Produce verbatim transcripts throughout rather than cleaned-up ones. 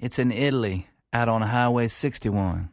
It's in Italy, out on Highway sixty-one.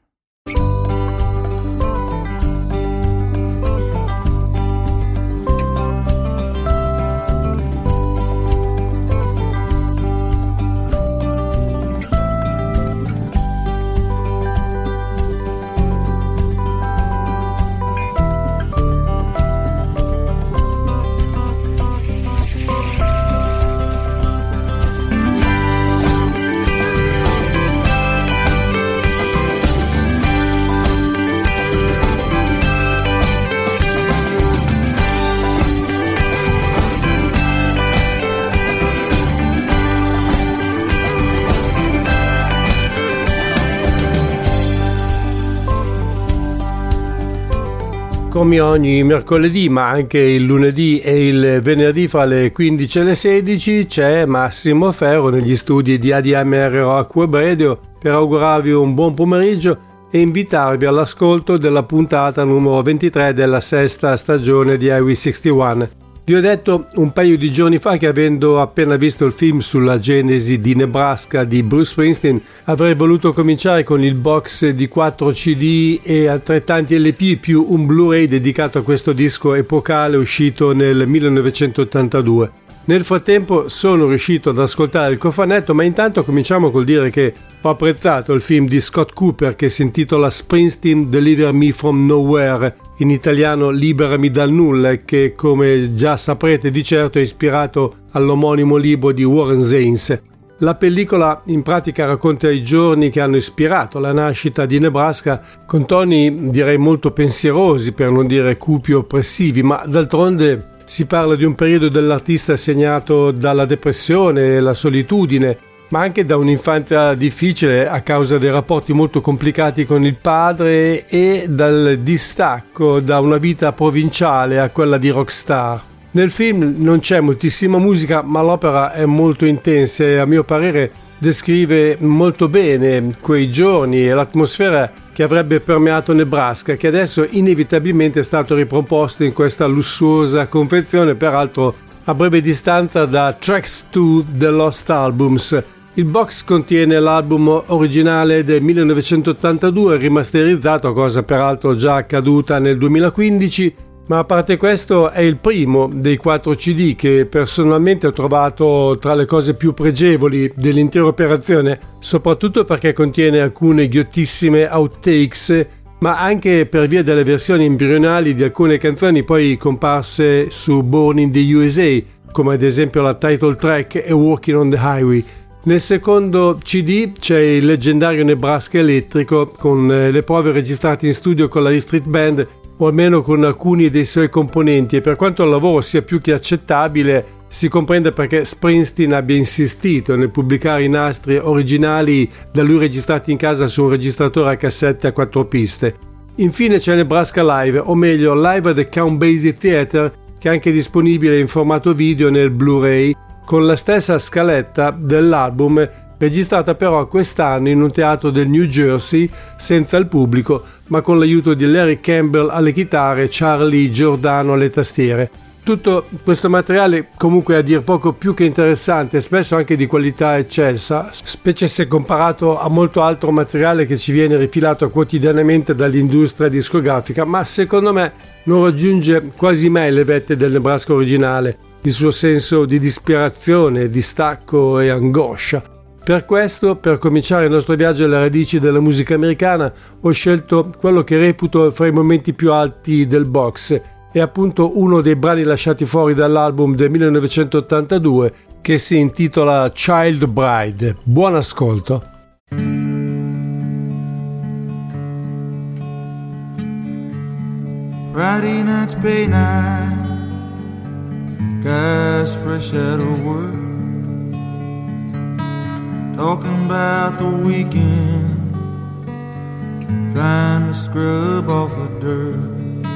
Come ogni mercoledì, ma anche il lunedì e il venerdì fra le quindici e le sedici, c'è Massimo Ferro negli studi di A D M R Rock Web Radio per augurarvi un buon pomeriggio e invitarvi all'ascolto della puntata numero ventitré della sesta stagione di Highway sessantuno. Vi ho detto un paio di giorni fa che, avendo appena visto il film sulla genesi di Nebraska di Bruce Springsteen, avrei voluto cominciare con il box di quattro C D e altrettanti L P più un Blu-ray dedicato a questo disco epocale uscito nel millenovecentottantadue. Nel frattempo sono riuscito ad ascoltare il cofanetto, ma intanto cominciamo col dire che ho apprezzato il film di Scott Cooper che si intitola Springsteen Deliver Me From Nowhere, in italiano Liberami dal nulla, che come già saprete di certo è ispirato all'omonimo libro di Warren Zanes. La pellicola in pratica racconta i giorni che hanno ispirato la nascita di Nebraska, con toni direi molto pensierosi, per non dire cupi e oppressivi, ma d'altronde si parla di un periodo dell'artista segnato dalla depressione e la solitudine, ma anche da un'infanzia difficile a causa dei rapporti molto complicati con il padre e dal distacco da una vita provinciale a quella di rockstar. Nel film non c'è moltissima musica, ma l'opera è molto intensa e a mio parere descrive molto bene quei giorni e l'atmosfera che avrebbe permeato Nebraska, che adesso inevitabilmente è stato riproposto in questa lussuosa confezione, peraltro a breve distanza da Tracks to The Lost Albums. Il box contiene l'album originale del millenovecentottantadue rimasterizzato, cosa peraltro già accaduta nel duemilaquindici, ma a parte questo è il primo dei quattro C D che personalmente ho trovato tra le cose più pregevoli dell'intera operazione, soprattutto perché contiene alcune ghiottissime outtakes, ma anche per via delle versioni embrionali di alcune canzoni poi comparse su Born in the U S A, come ad esempio la title track e Walking on the Highway. Nel secondo C D c'è il leggendario Nebraska elettrico, con le prove registrate in studio con la E Street Band, o almeno con alcuni dei suoi componenti, e per quanto il lavoro sia più che accettabile, si comprende perché Springsteen abbia insistito nel pubblicare i nastri originali da lui registrati in casa su un registratore a cassette a quattro piste. Infine c'è Nebraska Live, o meglio Live at the Count Basie Theater, che è anche disponibile in formato video nel Blu-ray, con la stessa scaletta dell'album, registrata però quest'anno in un teatro del New Jersey senza il pubblico, ma con l'aiuto di Larry Campbell alle chitarre e Charlie Giordano alle tastiere. Tutto questo materiale comunque è a dir poco più che interessante, spesso anche di qualità eccelsa, specie se comparato a molto altro materiale che ci viene rifilato quotidianamente dall'industria discografica, ma secondo me non raggiunge quasi mai le vette del Nebraska originale, il suo senso di disperazione, distacco e angoscia. Per questo, per cominciare il nostro viaggio alle radici della musica americana, ho scelto quello che reputo fra i momenti più alti del box. È appunto uno dei brani lasciati fuori dall'album del millenovecentottantadue che si intitola Child Bride. Buon ascolto! Friday night's pay night, guys fresh out of work, talking about the weekend, trying to scrub off the dirt.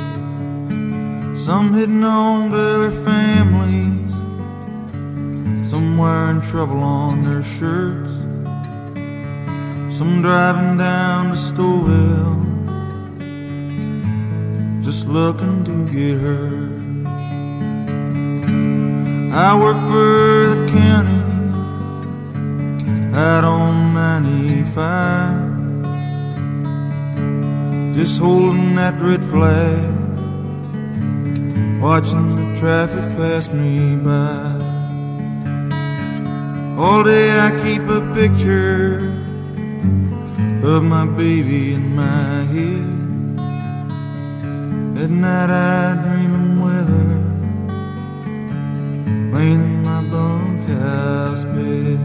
Some heading on to their families, some wearing trouble on their shirts, some driving down to Stouffville, just looking to get hurt. I work for the county out on ninety-five, just holding that red flag, watching the traffic pass me by. All day I keep a picture of my baby in my head. At night I dream him with her, laying in my bunkhouse bed.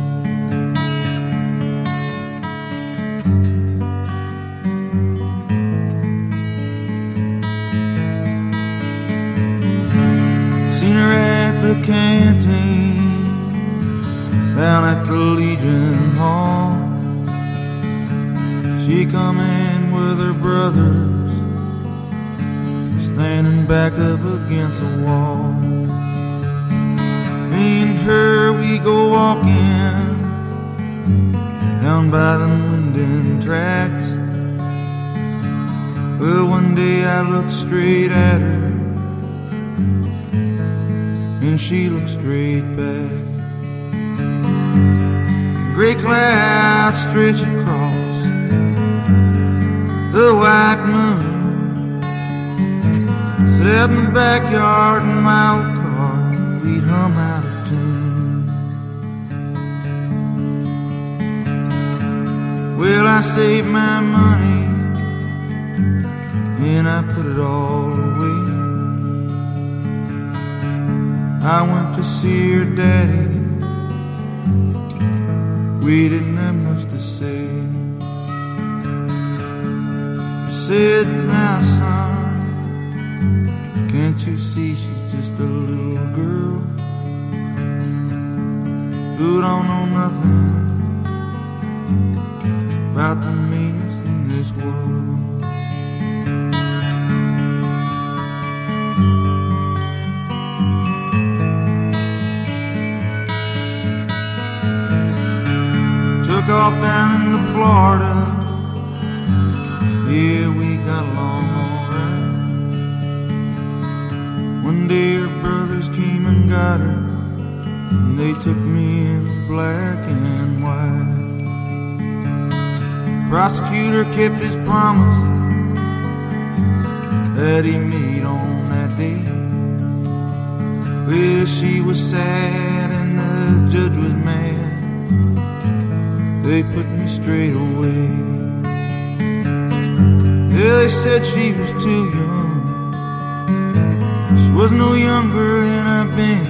Seen her at the canteen, down at the Legion Hall. She come in with her brothers, standing back up against the wall. Me and her, we go walking down by the Linden tracks. Well, one day I look straight at her, and she looks straight back. Gray clouds stretch across the white moon. Sat in the backyard in my old car, we'd hum out of tune. Well, I saved my money and I put it all away. I went to see her daddy, we didn't have much to say. He said, now son, can't you see she's just a little girl who don't know nothing about the meanness in this world? Took off down into Florida, yeah, we got along alright. One day her brothers came and got her, and they took me in black and white. The prosecutor kept his promise that he made on that day. Well, she was sad and the judge was mad, they put me straight away. Yeah, they said she was too young, she was no younger than I've been.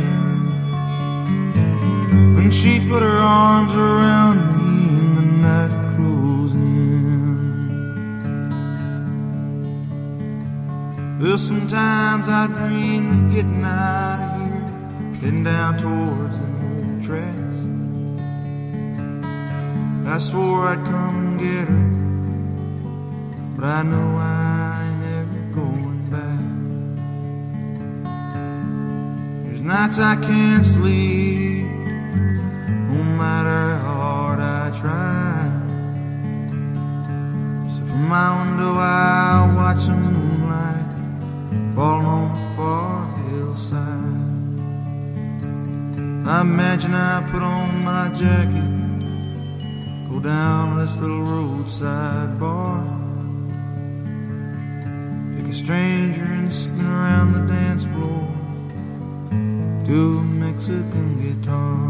When she put her arms around me and the night closed in. Well, sometimes I dream of getting out of here, heading down towards the old tracks. I swore I'd come and get her, but I know I ain't ever going back. There's nights I can't sleep, no matter how hard I try. So from my window I watch the moonlight falling on the far hillside. I imagine I put on my jacket, go down this little roadside bar, pick a stranger and spin around the dance floor to a Mexican guitar.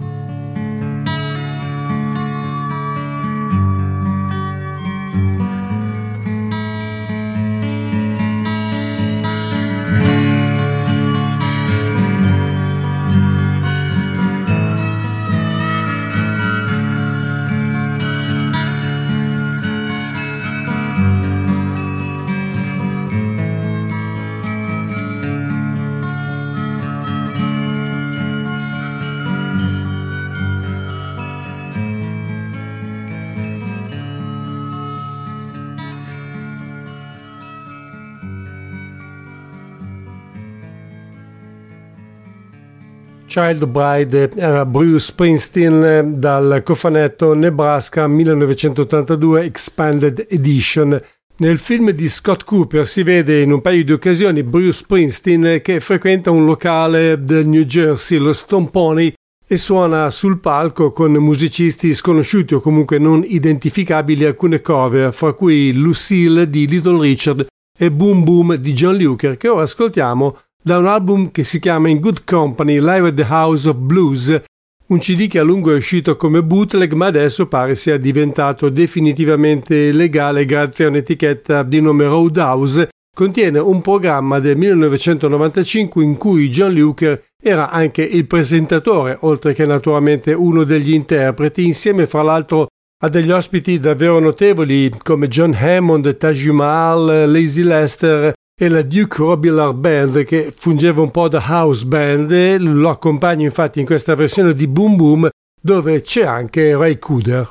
Child Bride era Bruce Springsteen dal cofanetto Nebraska millenovecentottantadue Expanded Edition. Nel film di Scott Cooper si vede in un paio di occasioni Bruce Springsteen che frequenta un locale del New Jersey, lo Stone Pony, e suona sul palco con musicisti sconosciuti o comunque non identificabili alcune cover, fra cui Lucille di Little Richard e Boom Boom di John Lee Hooker, che ora ascoltiamo da un album che si chiama In Good Company Live at the House of Blues, un C D che a lungo è uscito come bootleg ma adesso pare sia diventato definitivamente legale grazie a un'etichetta di nome Roadhouse. Contiene un programma del millenovecentonovantacinque in cui John Lee Hooker era anche il presentatore, oltre che naturalmente uno degli interpreti, insieme fra l'altro a degli ospiti davvero notevoli come John Hammond, Taj Mahal, Lazy Lester e la Duke Robillard Band, che fungeva un po' da house band, e lo accompagna infatti in questa versione di Boom Boom dove c'è anche Ray Cooder.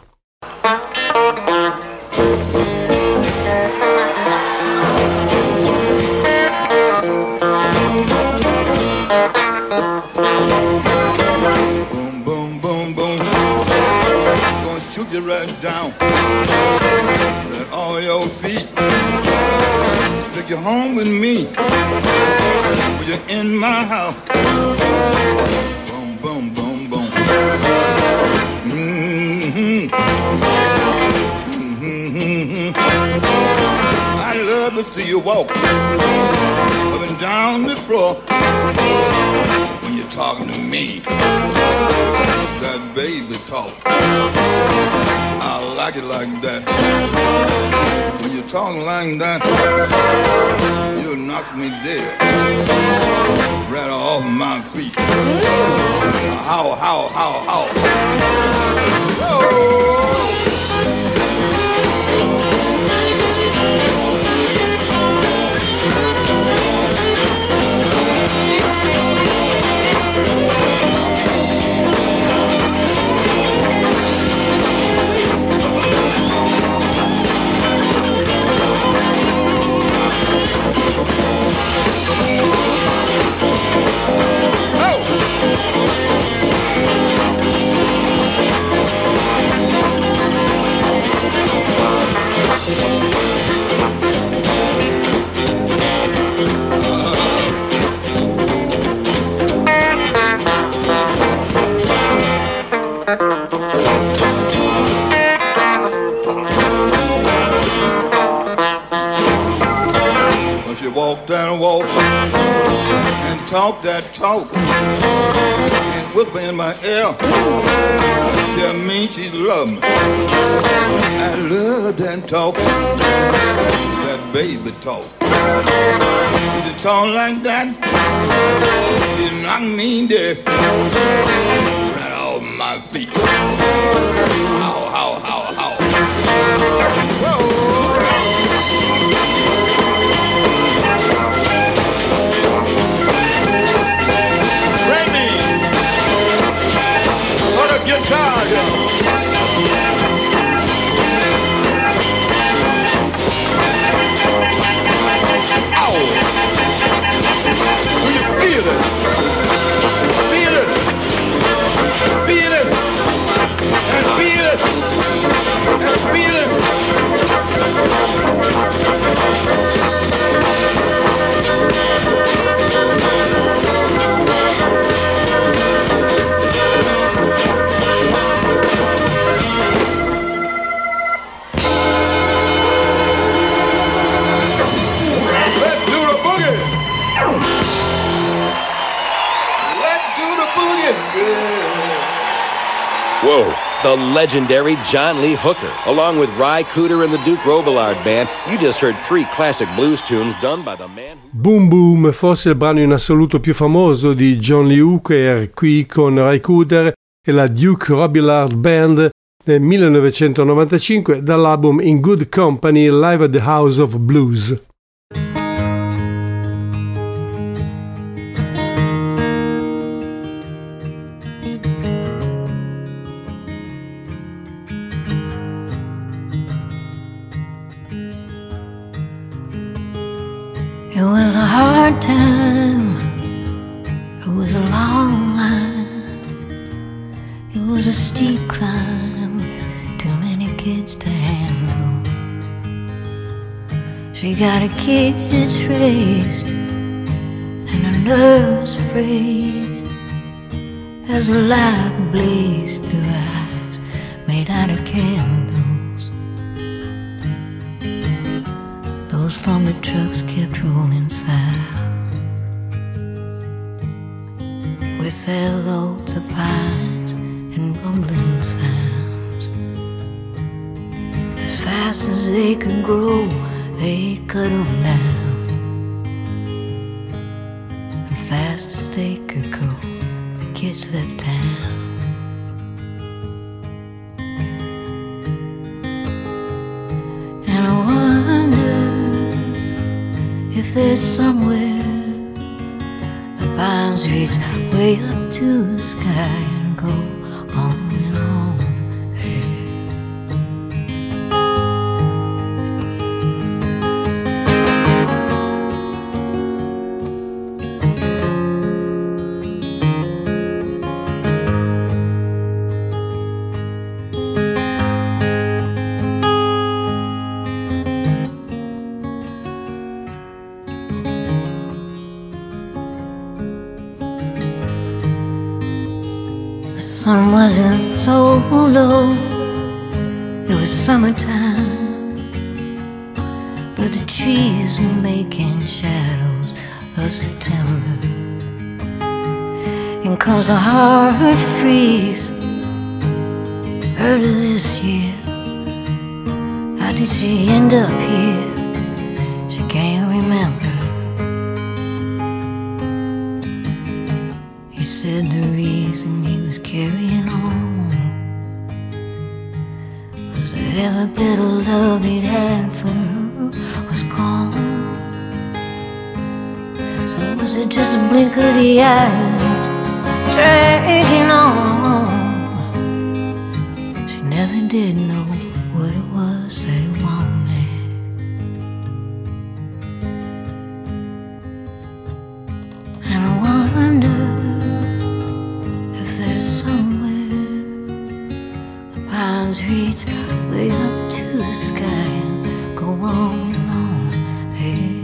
Boom, boom, boom, boom. Gonna shoot you right down at all your feet. Take you home with me. When you're in my house. Boom, boom, boom, boom. Mm-hmm. Mm-hmm. I love to see you walk up and down the floor when you're talking to me. That baby talk, I like it like that. When you're talking like that, you knock me dead, right off my feet. How, how, how, how? Whoa. Walk that walk and talk that talk and whisper in my ear. Tell me she love me. I love that talk, that baby talk. You talk like that, you knock me dead right off my feet. How, how, how, how? Whoa. Guitar, yo. Ow! Do you feel it? Feel it? Feel it? And feel it? And feel it? Whoa, the legendary John Lee Hooker, along with Ry Cooder and the Duke Robillard Band. You just heard three classic blues tunes done by the man who... Boom Boom, forse il brano in assoluto più famoso di John Lee Hooker, qui con Ry Cooder e la Duke Robillard Band nel millenovecentonovantacinque dall'album In Good Company Live at the House of Blues. It was a hard time, it was a long line, it was a steep climb with too many kids to handle. She got her kids raised and her nerves frayed, as a light blazed through eyes made out of candles. Those lumber trucks kept rolling south with their loads of pines and rumbling sounds. As fast as they could grow, they cut them down. As fast as they could go, the kids left town. And I wonder if there's somewhere the pines reach way up to the sky and go on and on. The sun wasn't so low, it was summertime, but the trees were making shadows of September. And cause the hard freeze early this year, how did she end up here? She can't remember. He said the reason he was carrying on was that every bit of love he'd had for her was gone. So was it just a blink of the eyes dragging on? She never did know what it was that he wanted. And I wonder if there's somewhere the pines reach way up to the sky and go on and on there.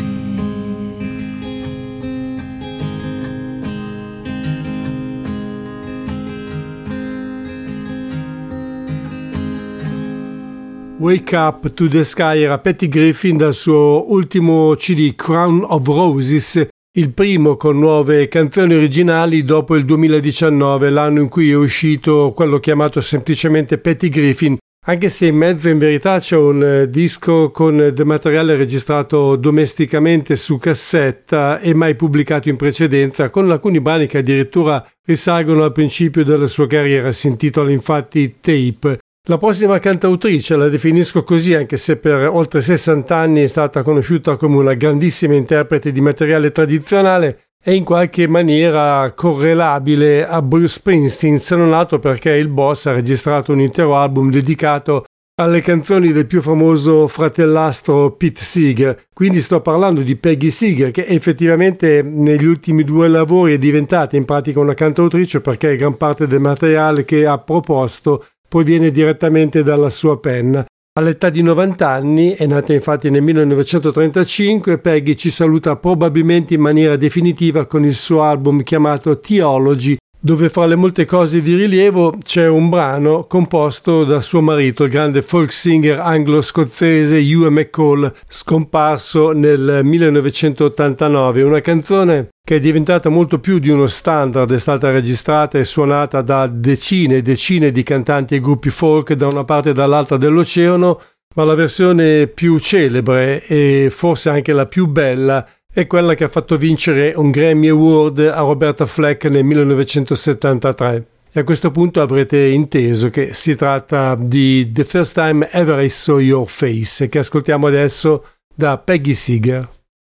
Wake Up to the Sky era Patty Griffin dal suo ultimo C D Crown of Roses, il primo con nuove canzoni originali dopo il duemiladiciannove, l'anno in cui è uscito quello chiamato semplicemente Patty Griffin, anche se in mezzo in verità c'è un disco con del materiale registrato domesticamente su cassetta e mai pubblicato in precedenza, con alcuni brani che addirittura risalgono al principio della sua carriera. Si intitola infatti Tape. La prossima cantautrice, la definisco così anche se per oltre sessanta anni è stata conosciuta come una grandissima interprete di materiale tradizionale, è in qualche maniera correlabile a Bruce Springsteen, se non altro perché il boss ha registrato un intero album dedicato alle canzoni del più famoso fratellastro Pete Seeger. Quindi sto parlando di Peggy Seeger, che effettivamente negli ultimi due lavori è diventata in pratica una cantautrice, perché gran parte del materiale che ha proposto proviene direttamente dalla sua penna. All'età di novanta anni, è nata infatti nel millenovecentotrentacinque, Peggy ci saluta probabilmente in maniera definitiva con il suo album chiamato Theology, dove fra le molte cose di rilievo c'è un brano composto da suo marito, il grande folk singer anglo-scozzese Ewan McCall, scomparso nel millenovecentottantanove. Una canzone che è diventata molto più di uno standard, è stata registrata e suonata da decine e decine di cantanti e gruppi folk da una parte e dall'altra dell'oceano, ma la versione più celebre e forse anche la più bella è quella che ha fatto vincere un Grammy Award a Roberta Flack nel millenovecentosettantatré. E a questo punto avrete inteso che si tratta di The First Time Ever I Saw Your Face, che ascoltiamo adesso da Peggy Seeger.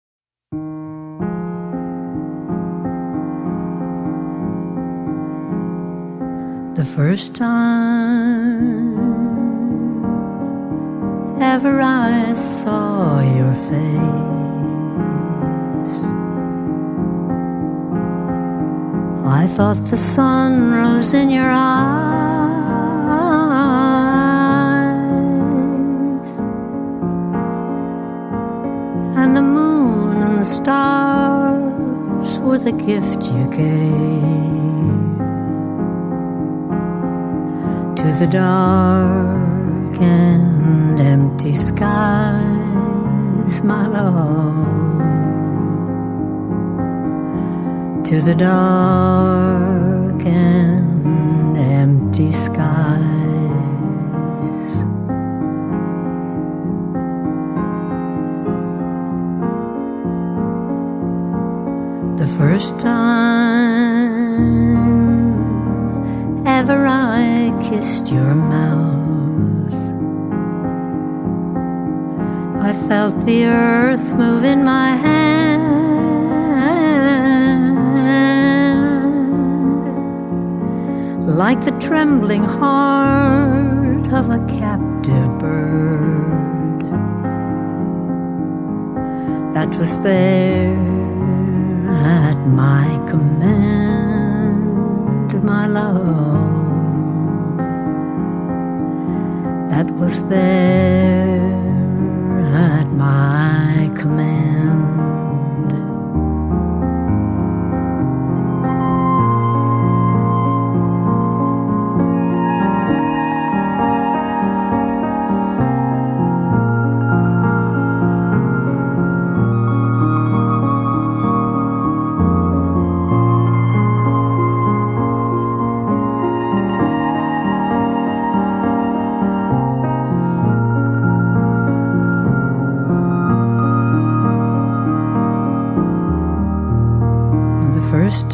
The first time ever I saw your face, I thought the sun rose in your eyes, and the moon and the stars were the gift you gave. the dark and empty skies, my love, to the dark and empty skies. The first time ever I kissed your mouth, I felt the earth move in my hand, like the trembling heart of a captive bird that was there at my command, my love, that was there at my command. First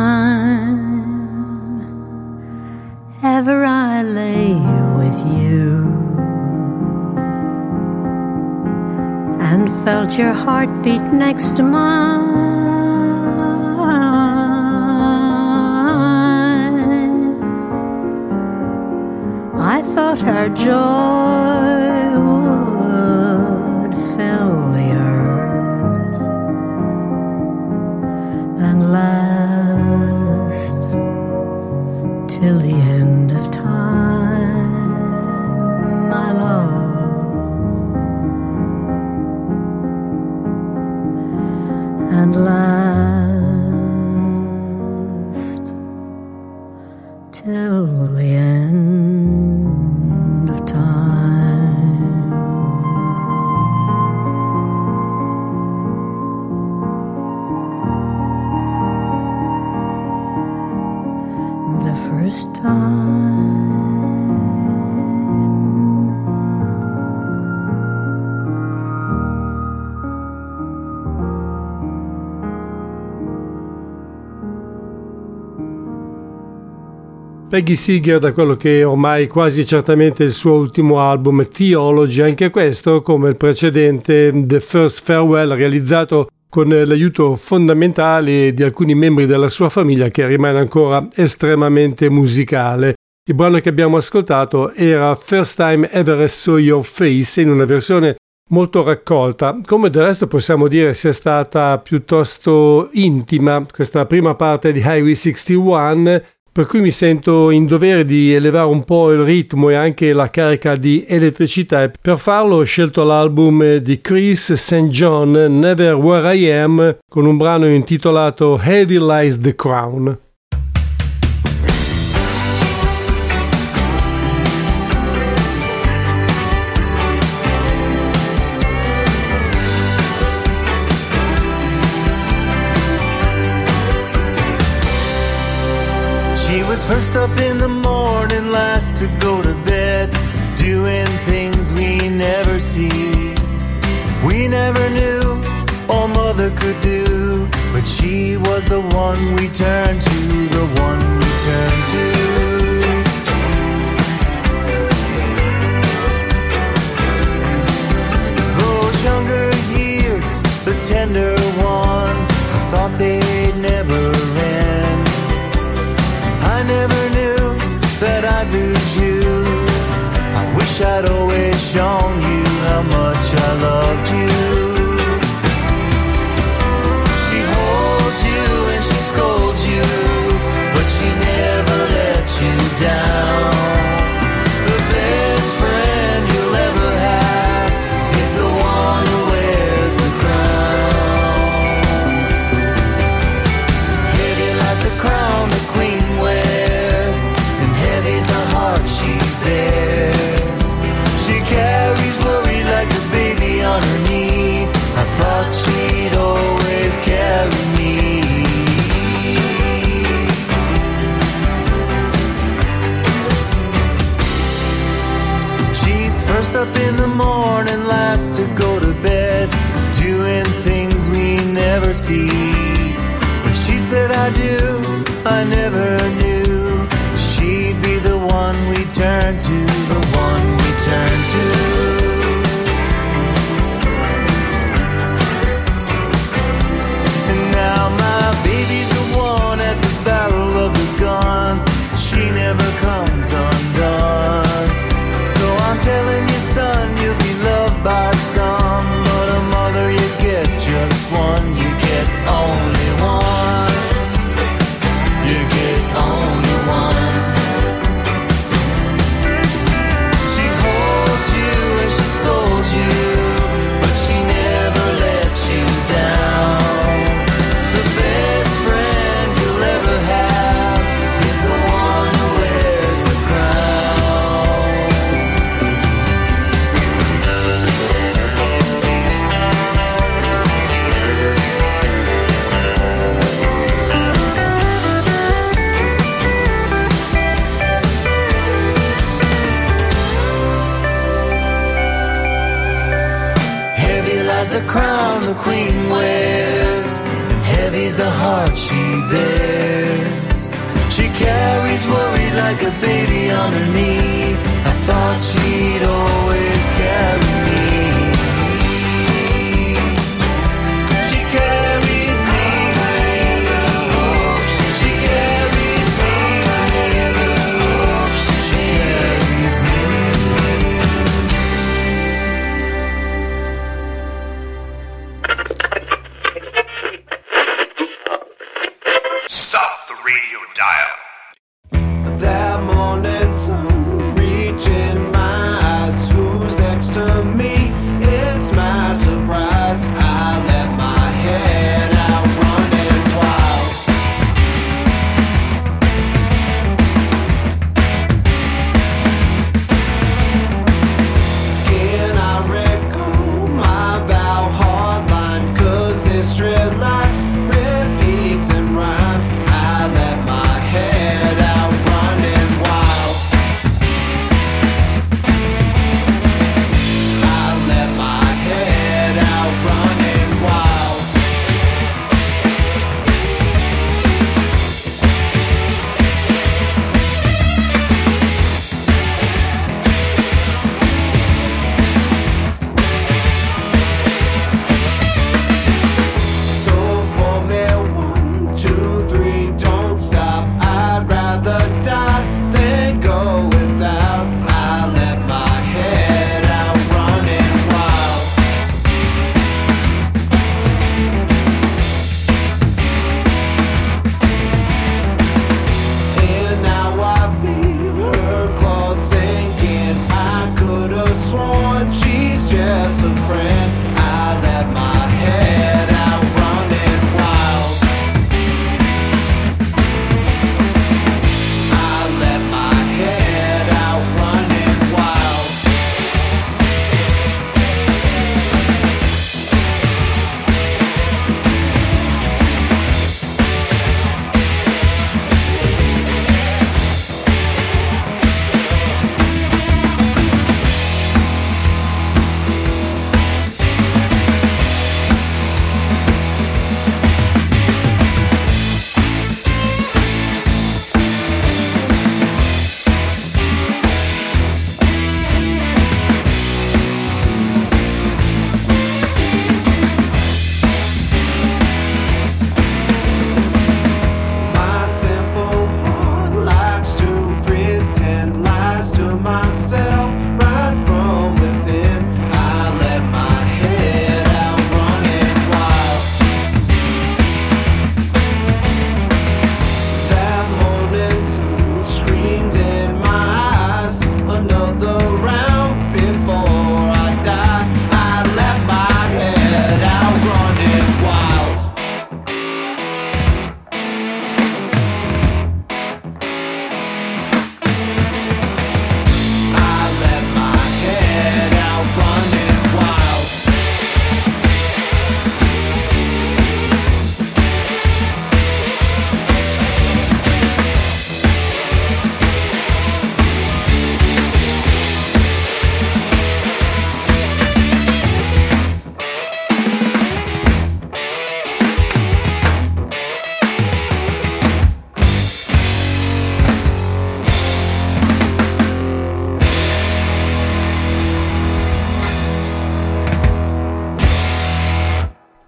time ever I lay with you and felt your heartbeat next to mine, I thought our joy would fill the earth and last till the end of time, my love, and last till the end of time. The first time. Peggy Seeger, da quello che è ormai quasi certamente il suo ultimo album, Theology, anche questo come il precedente The First Farewell, realizzato con l'aiuto fondamentale di alcuni membri della sua famiglia, che rimane ancora estremamente musicale. Il brano che abbiamo ascoltato era First Time Ever I Saw Your Face, in una versione molto raccolta, come del resto possiamo dire sia stata piuttosto intima questa prima parte di Highway sessantuno, per cui mi sento in dovere di elevare un po' il ritmo e anche la carica di elettricità, e per farlo ho scelto l'album di Chris Saint John, Never Where I Am, con un brano intitolato Heavy Lies the Crown. First up in the morning, last to go to bed, doing things we never see. We never knew all mother could do, but she was the one we turned to, the one we turned to. Those younger years, the tender ones, I thought they'd never end. I never knew that I'd lose you. I wish I'd always shown you how much I loved you. She holds you and she scolds you, but she never lets you down. The best friend you'll ever have is the one who wears the crown. Heavy lies the crown the queen wears, and heavy's the heart she bears. First up in the morning, last to go to bed, doing things we never see. When she said I do, I never knew she'd be the one we turn to, the one we turn to. And now my baby's the one at the barrel of the gun. She never comes undone. So I'm telling you, son, you'll be loved by some, but a mother, you get just one. You get only one. You get only one. She holds you and she scolds you, but she never lets you down. The best friend you'll ever have is the one who wears the crown. Heavy lies the crown the queen wears, and heavy's the heart she bears. She carries worry like a baby on her knee. I thought she'd always carry me. She carries me. She carries me. She carries me. Stop the radio dial. That morning sun reaching my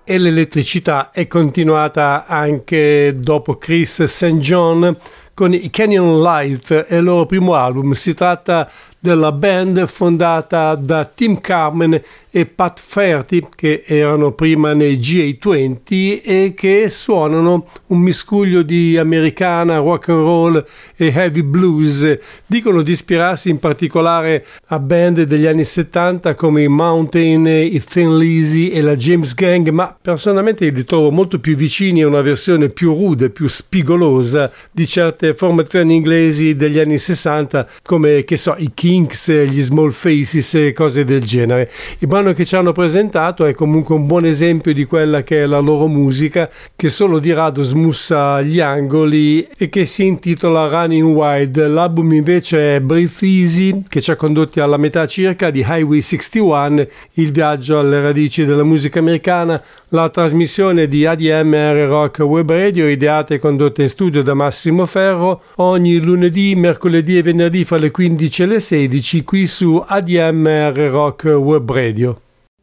e l'elettricità è continuata anche dopo Chris Saint John con i Canyon Light e il loro primo album. Si tratta della band fondata da Tim Carmen e Pat Ferty, che erano prima nei G A venti e che suonano un miscuglio di americana, rock and roll e heavy blues. Dicono di ispirarsi in particolare a band degli anni settanta come i Mountain, i Thin Lizzy e la James Gang, ma personalmente li trovo molto più vicini a una versione più rude, più spigolosa di certe formazioni inglesi degli anni sessanta come, che so, i Kinks, gli Small Faces e cose del genere. Il brano che ci hanno presentato è comunque un buon esempio di quella che è la loro musica, che solo di rado smussa gli angoli e che si intitola Running Wild. L'album invece è Breathe Easy, che ci ha condotti alla metà circa di Highway sessantuno, il viaggio alle radici della musica americana, la trasmissione di A D M R Rock Web Radio, ideata e condotta in studio da Massimo Ferro, ogni lunedì, mercoledì e venerdì fra le quindici e le sedici qui su A D M R Rock Web Radio.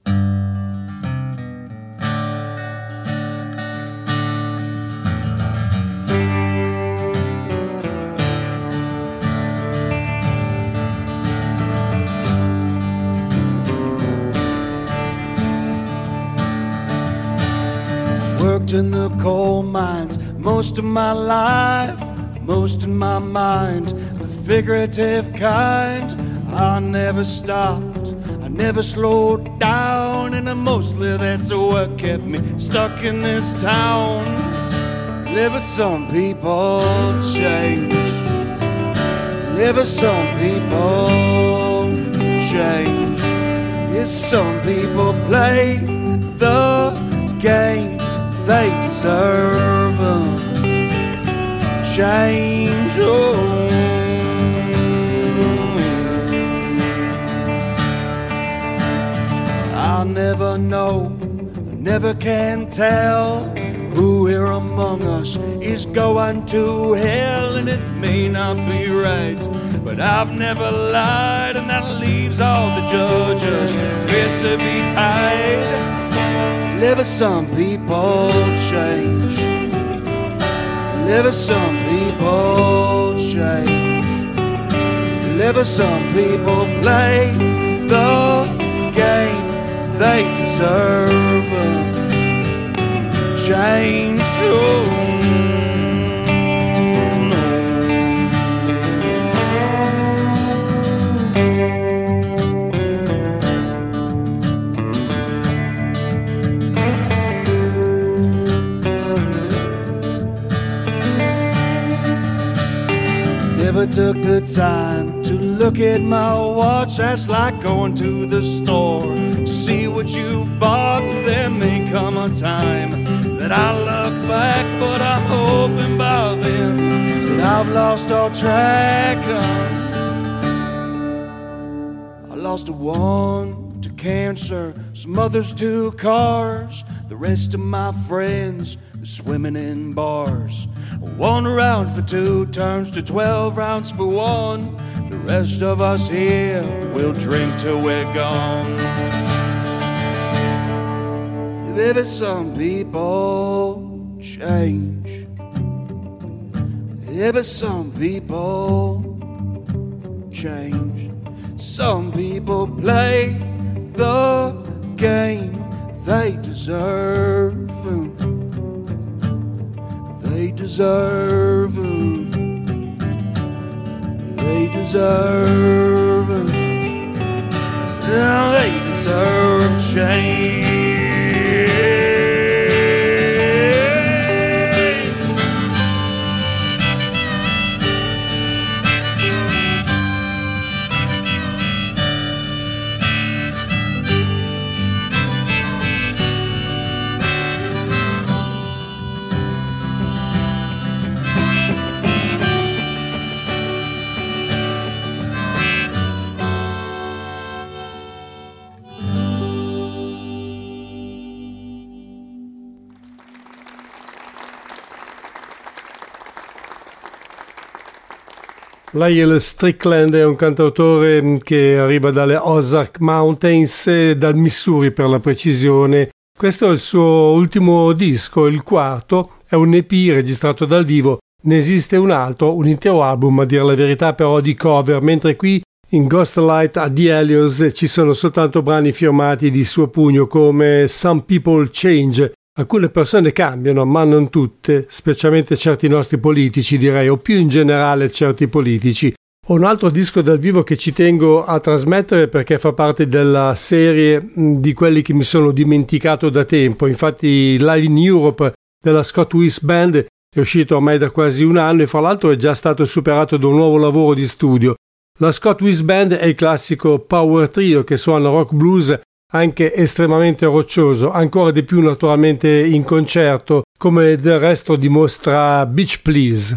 Worked in the coal mines most of my life, most of my mind, the figurative kind. I never stopped, I never slowed down, and mostly that's what kept me stuck in this town. Yeah, but some people change. Yeah, but some people change. Yes, some people play the game they deserve. Change. Oh. I'll never know, I never can tell who here among us is going to hell, and it may not be right, but I've never lied, and that leaves all the judges fit to be tied. Live some people change. Live some people change. Live some people play the game they deserve. Change. Oh. Never took the time to look at my watch. That's like going to the store to see what you've bought. There may come a time that I look back, but I'm hoping by then that I've lost all track of. I lost a one to cancer, some others to cars. The rest of my friends are swimming in bars. One round for two turns to twelve rounds for one. The rest of us here will drink till we're gone. Baby, some people change. Yeah, but some people change. Some people play the game they deserve. They deserve, they deserve, they deserve change. Lyle Strickland è un cantautore che arriva dalle Ozark Mountains, dal Missouri per la precisione, Questo è il suo ultimo disco, il quarto, è un E P registrato dal vivo. Ne esiste un altro, un intero album a dire la verità però di cover, mentre qui in Ghostlight a The Helios ci sono soltanto brani firmati di suo pugno come Some People Change. Alcune persone cambiano, ma non tutte, specialmente certi nostri politici direi, o più in generale certi politici. Ho un altro disco dal vivo che ci tengo a trasmettere perché fa parte della serie di quelli che mi sono dimenticato da tempo. Infatti Live in Europe della Scott Weiss Band è uscito ormai da quasi un anno e fra l'altro è già stato superato da un nuovo lavoro di studio. La Scott Weiss Band è il classico power trio che suona rock blues anche estremamente roccioso, ancora di più naturalmente in concerto, come del resto dimostra Beach Please.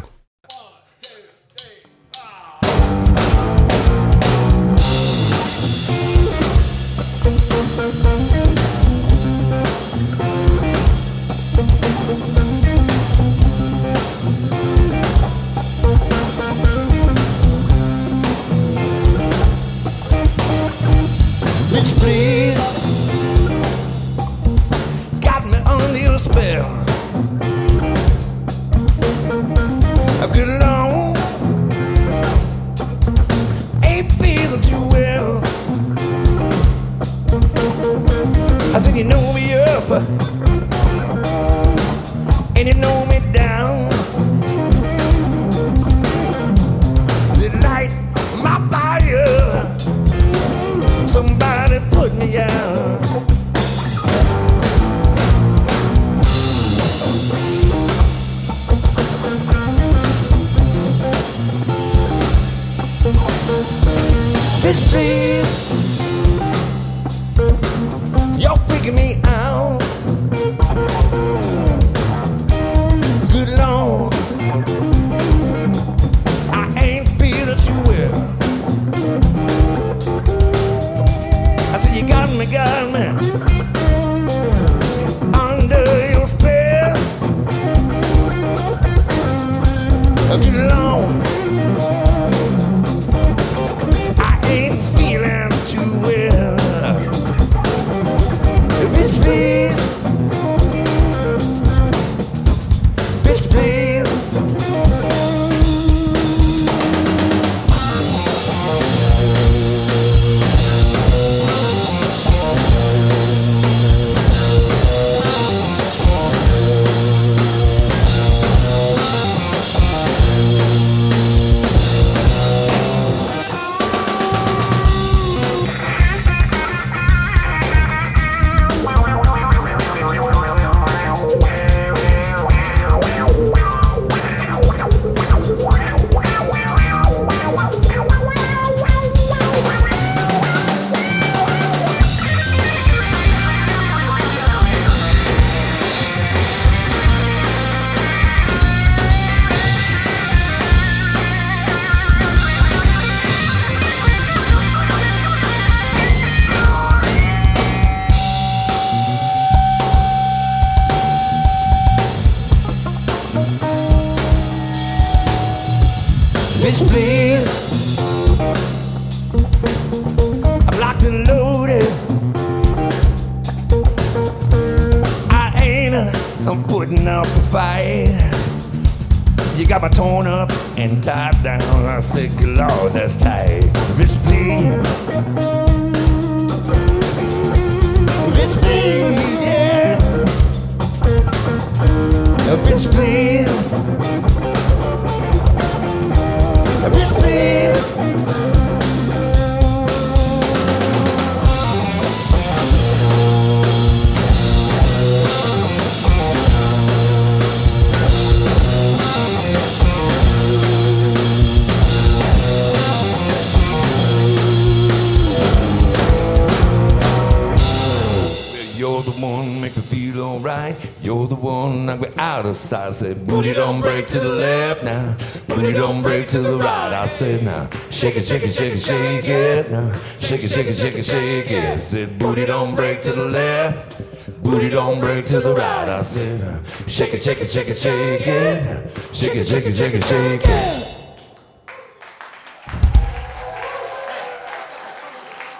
I said, booty don't break to the left now, booty don't break to the right. I said, now, shake it, shake it, shake it, shake it now, shake it, shake it, shake it, shake it. I said, booty don't break to the left, booty don't break to the right. I said, now, shake it, shake it, shake it, shake it now, shake it, shake it, shake it, shake it.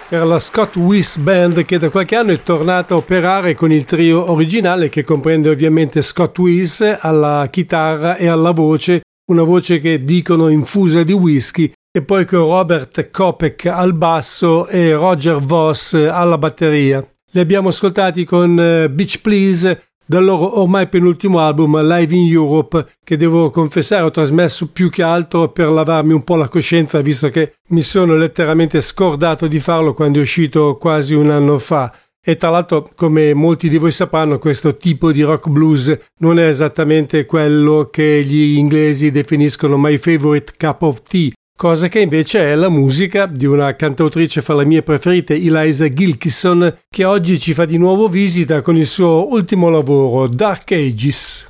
era la Scott Weiss Band, che da qualche anno è tornata a operare con il trio originale, che comprende ovviamente Scott Weiss alla chitarra e alla voce, una voce che dicono infusa di whisky, e poi con Robert Kopek al basso e Roger Voss alla batteria. Li abbiamo ascoltati con Beach Please dal loro ormai penultimo album Live in Europe, che devo confessare ho trasmesso più che altro per lavarmi un po' la coscienza, visto che mi sono letteralmente scordato di farlo quando è uscito quasi un anno fa. E tra l'altro, come molti di voi sapranno, questo tipo di rock blues non è esattamente quello che gli inglesi definiscono my favorite cup of tea, cosa che invece è la musica di una cantautrice fra le mie preferite, Eliza Gilkyson, che oggi ci fa di nuovo visita con il suo ultimo lavoro, Dark Ages.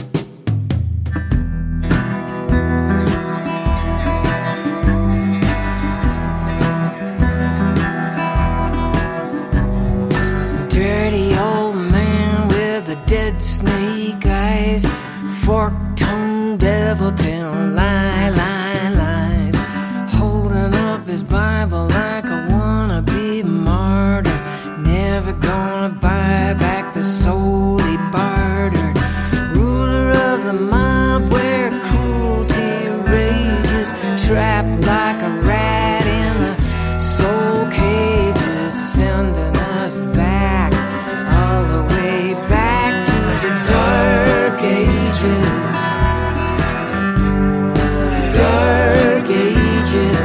Dirty old man with the dead snake eyes, fork-tongued devil tell lie, lie, lies, holding up his Bible like a wannabe martyr, never gonna buy back the soul he bartered, ruler of the mob where cruelty rages, trapped like a rat in the soul cages, sending us back, all the way back to the dark ages. Dark ages.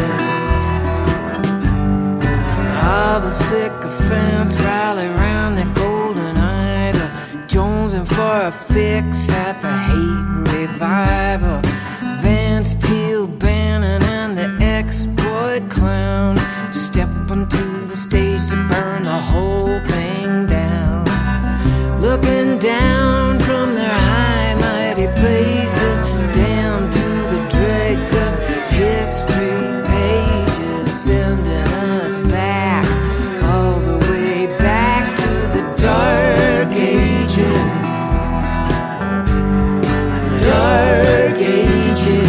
All the sycophants rally round the golden idol, jonesing for a fix at the hate revival. Vance, Teal, Bannon, and the ex-boy clown step onto the stage to burn the whole thing down. Looking down from their high mighty places, down to the dregs of history pages, sending us back, all the way back to the dark ages. Dark ages.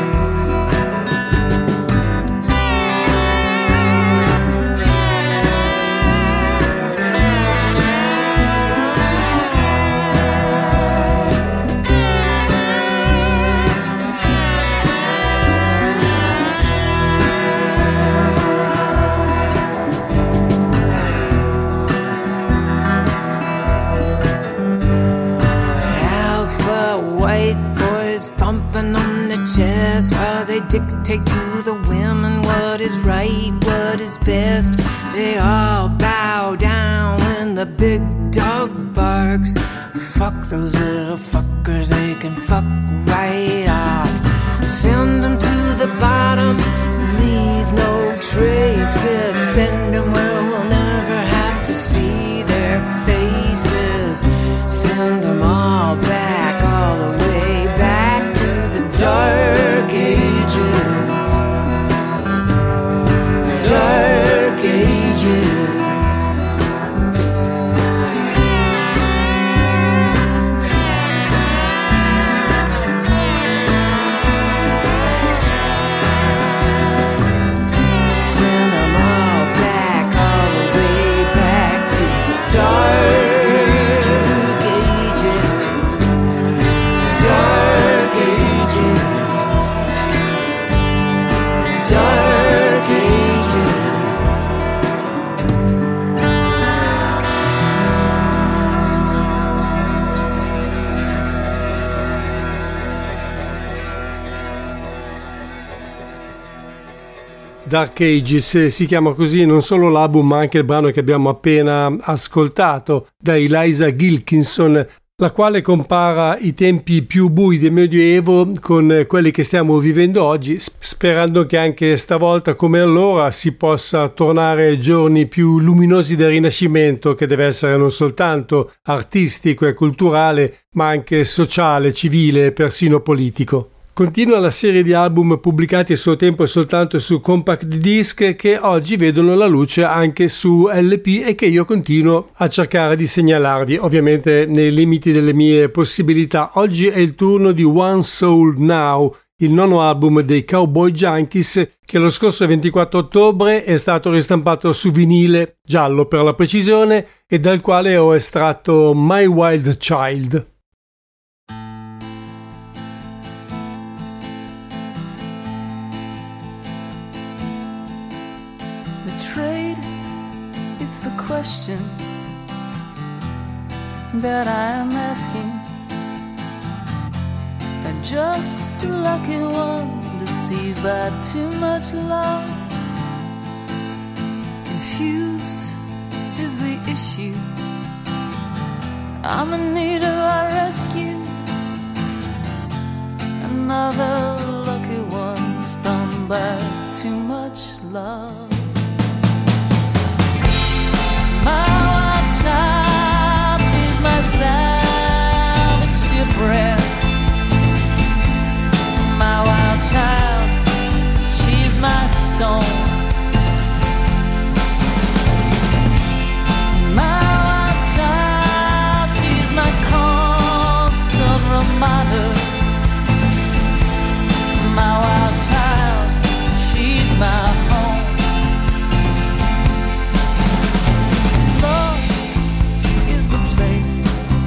Thumping on the chest while they dictate to the women what is right, what is best. They all bow down when the big dog barks. Fuck those little fuckers, they can fuck right off. Send them to the bottom, leave no traces. Send them where we'll never have to see their faces. Send them all back, all the way back to the dark ages. Dark ages. Dark Ages si chiama così non solo l'album ma anche il brano che abbiamo appena ascoltato da Eliza Gilkyson, la quale compara i tempi più bui del Medioevo con quelli che stiamo vivendo oggi, sperando che anche stavolta come allora si possa tornare ai giorni più luminosi del Rinascimento, che deve essere non soltanto artistico e culturale ma anche sociale, civile e persino politico. Continua la serie di album pubblicati a suo tempo e soltanto su compact disc, che oggi vedono la luce anche su L P e che io continuo a cercare di segnalarvi, ovviamente nei limiti delle mie possibilità. Oggi è il turno di One Soul Now, il nono album dei Cowboy Junkies, che lo scorso ventiquattro ottobre è stato ristampato su vinile, giallo per la precisione, e dal quale ho estratto My Wild Child. Betrayed, it's the question that I am asking. And just a lucky one, deceived by too much love. Confused is the issue. I'm in need of our rescue. Another lucky one, stunned by too much love. My wild child, she's my savage shipwreck. My wild child, she's my stone. My wild child, she's my constant reminder. My wild child, she's my home. Lost is the place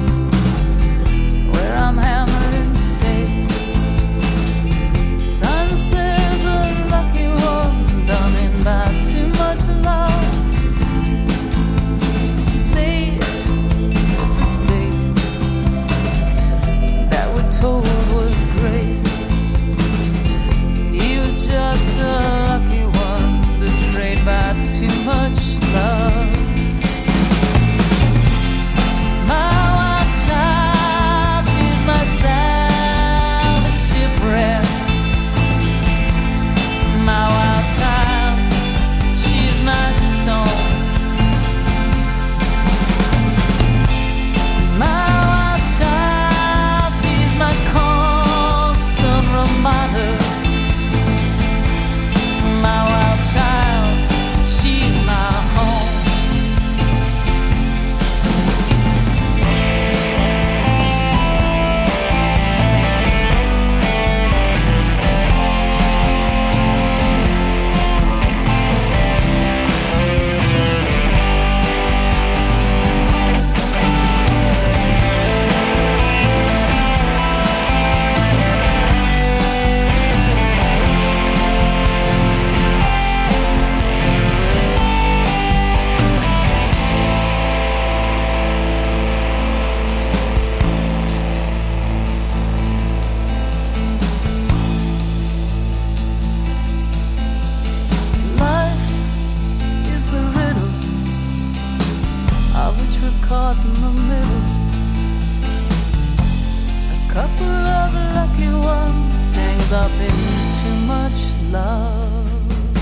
where I'm hammering stakes. Sun says a lucky one, done in by too much love. State is the state that we're told was grace. He was just a lucky one, betrayed by too much love. My wild child, she's my savage shipwreck. My wild child, she's my stone. My wild child, she's my constant reminder. My wild child, she's my home. Life is the riddle of which we're caught in the middle. A couple of lucky ones tangled up in too much love.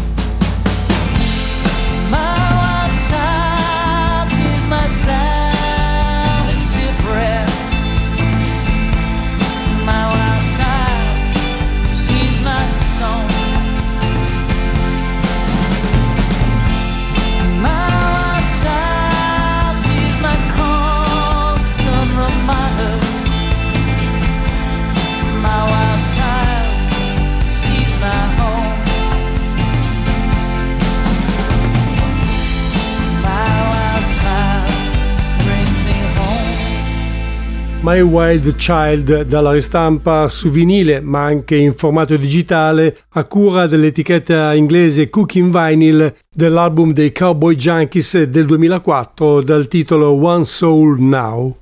My wild child, she's my savage shipwreck. My wild child, she's my stone. My wild child, she's my constant reminder. My wild child, she's my home. My wild child brings me home. My Wild Child, dalla ristampa su vinile ma anche in formato digitale a cura dell'etichetta inglese Cooking Vinyl dell'album dei Cowboy Junkies del duemilaquattro dal titolo One Soul Now.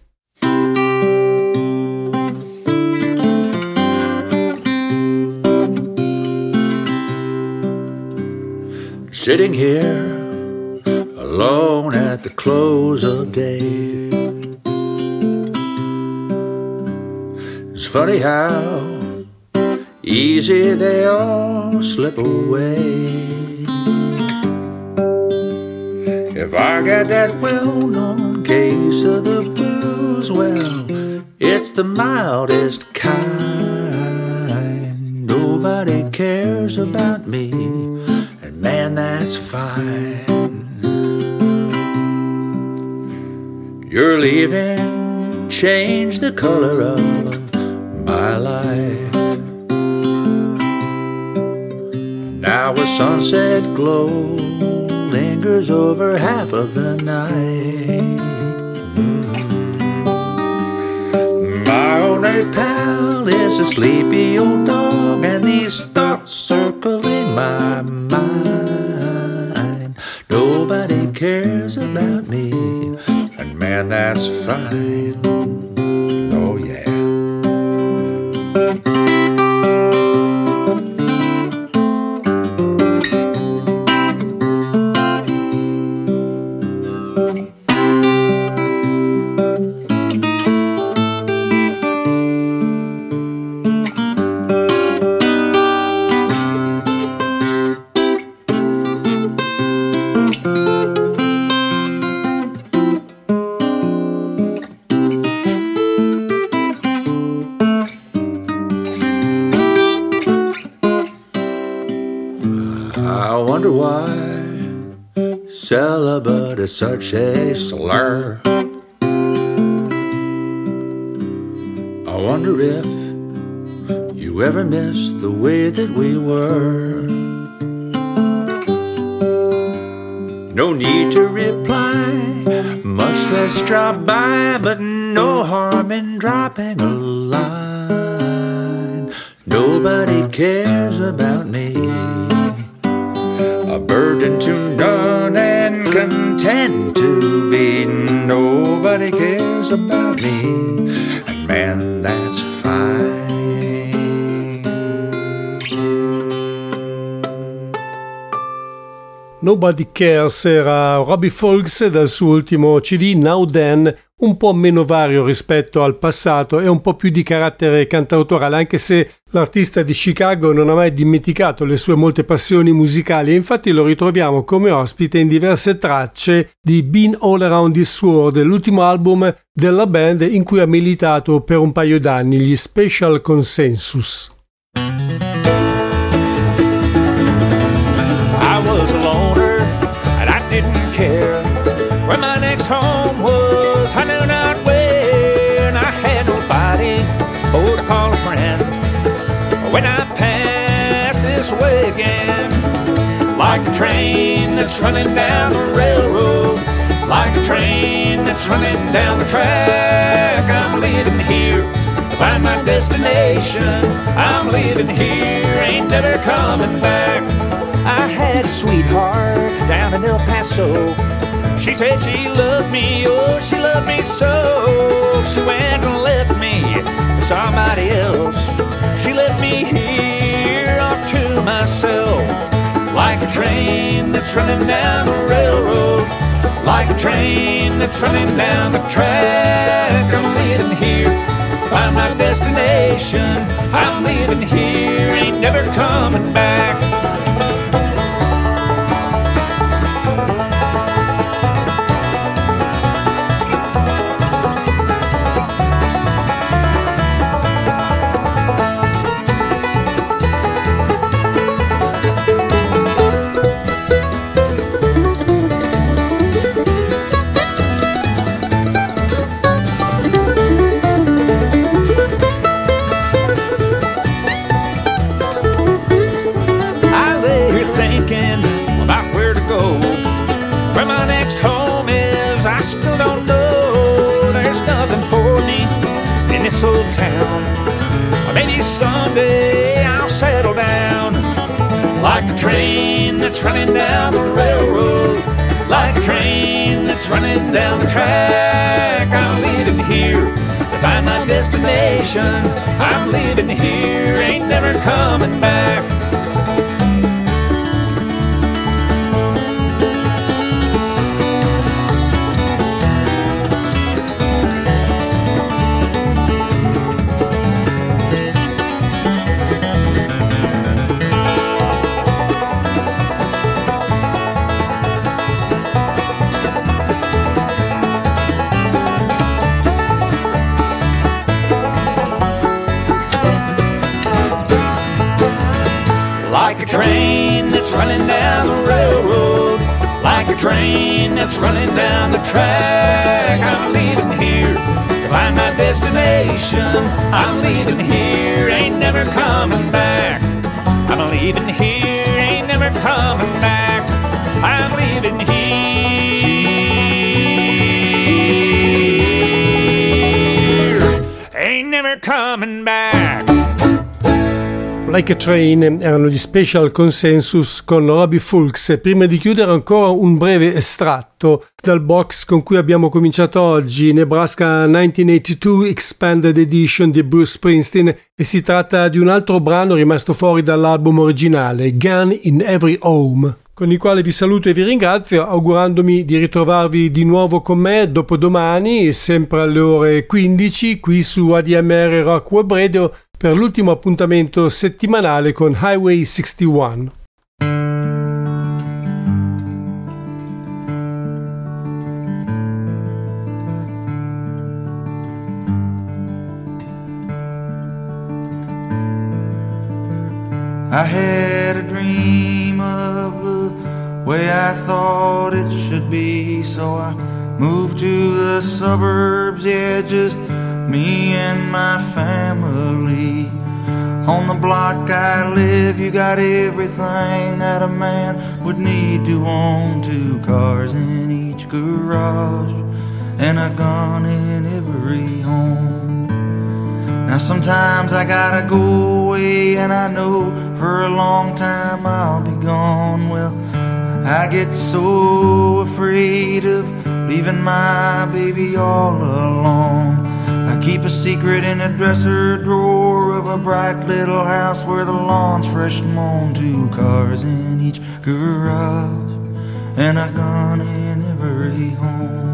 Sitting here alone at the close of day. It's funny how easy they all slip away. If I got that well-known case of the blues, well, it's the mildest kind. Nobody cares about me, and man, that's fine. You're leaving, change the color of my life. Our sunset glow lingers over half of the night. Mm-hmm. My only pal is a sleepy old dog, and these thoughts circle in my mind. Nobody cares about me, and man, that's fine. Oh yeah. Celibate is such a slur. I wonder if you ever missed the way that we were. No need to reply, much less drop by, but no harm in dropping a line. Nobody cares about me, a burden to none and content to be. Nobody cares about me, and man, that's fine. Nobody Cares era Robbie Folks dal suo ultimo C D Now Then, un po' meno vario rispetto al passato e un po' più di carattere cantautorale, anche se l'artista di Chicago non ha mai dimenticato le sue molte passioni musicali e infatti lo ritroviamo come ospite in diverse tracce di Been All Around This World, l'ultimo album della band in cui ha militato per un paio d'anni, gli Special Consensus. I was a loner and I didn't care where my next home was. I knew not where, and I had nobody oh to call a friend when I passed this way again. Like a train that's running down the railroad, like a train that's running down the track. I'm leaving here to find my destination. I'm leaving here, ain't never coming back. I had a sweetheart down in El Paso. She said she loved me, oh, she loved me so. She went and left me for somebody else. She left me here all to myself. Like a train that's running down the railroad, like a train that's running down the track. I'm leaving here, find my destination. I'm leaving here, ain't never coming back. Old town, or maybe someday I'll settle down. Like a train that's running down the railroad, like a train that's running down the track. I'm leaving here to find my destination. I'm leaving here, ain't never coming back. Like a train that's running down the railroad, like a train that's running down the track. I'm leaving here to find my destination. I'm leaving here, ain't never coming back. I'm leaving here, ain't never never coming back. I'm leaving here. Ain't never coming back. Like a Train erano gli Special Consensus con Robbie Fulks. Prima di chiudere ancora un breve estratto dal box con cui abbiamo cominciato oggi, Nebraska millenovecentottantadue Expanded Edition di Bruce Springsteen, e si tratta di un altro brano rimasto fuori dall'album originale, Gun in Every Home, con il quale vi saluto e vi ringrazio, augurandomi di ritrovarvi di nuovo con me dopodomani, sempre alle ore quindici, qui su A D M R Rock Web Radio, per l'ultimo appuntamento settimanale con Highway sessantuno. I had a dream of the way I thought it should be, so I moved to the suburbs, yeah, just me and my family. On the block I live, you got everything that a man would need to own. Two cars in each garage and a gun in every home. Now sometimes I gotta go away, and I know for a long time I'll be gone. Well, I get so afraid of leaving my baby all alone. I keep a secret in the dresser drawer of a bright little house where the lawn's fresh mown. Two cars in each garage and a gun in every home.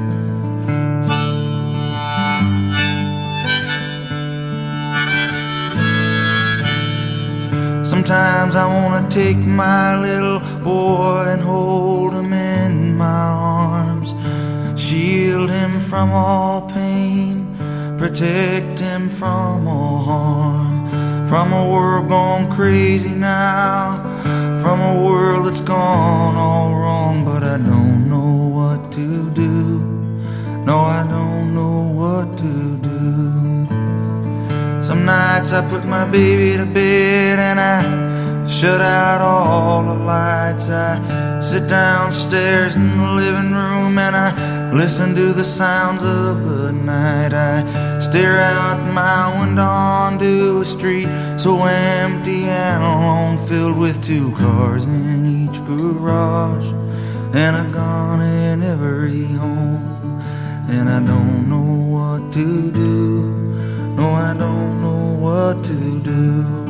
Sometimes I wanna take my little boy and hold him in my arms, shield him from all pain, protect him from all harm, from a world gone crazy now, from a world that's gone all wrong. But I don't know what to do, no, I don't know what to do. Some nights I put my baby to bed and I shut out all the lights. I sit downstairs in the living room and I listen to the sounds of the night. I stare out my window onto a street so empty and alone, filled with two cars in each garage and a gun in every home. And I don't know what to do, no, I don't know what to do.